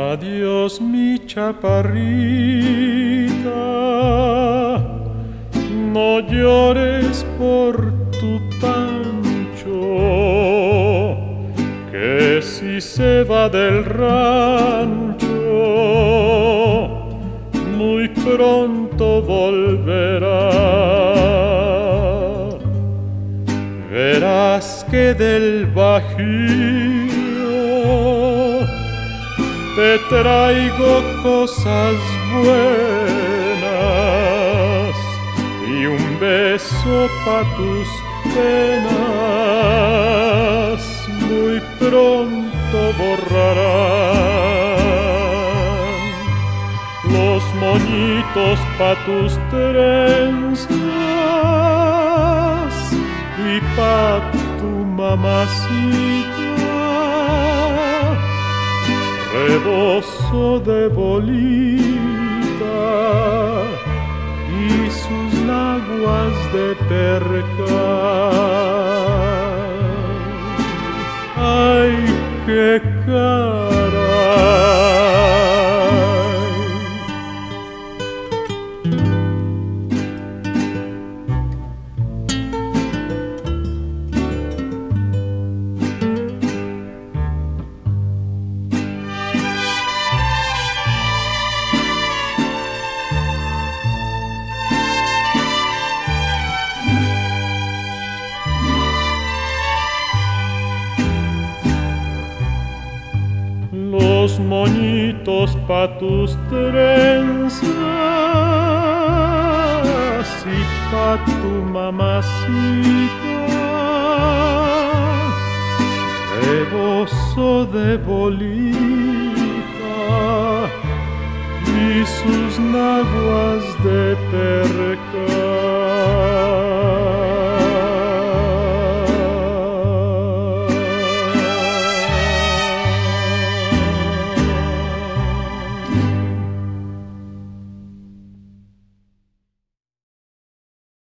Adiós, mi chaparrita, no llores por tu Pancho, que si se va del rancho, muy pronto volverá. Verás que del Bajío te traigo cosas buenas y un beso pa' tus penas muy pronto borrarán. Los moñitos pa' tus trenzas y pa' tu mamacita, rebozo de bolita y sus naguas de percal. ¡Ay, qué caray! Los moñitos pa' tus trenzas y pa' tu mamacita, rebozo de bolita y sus naguas de percal.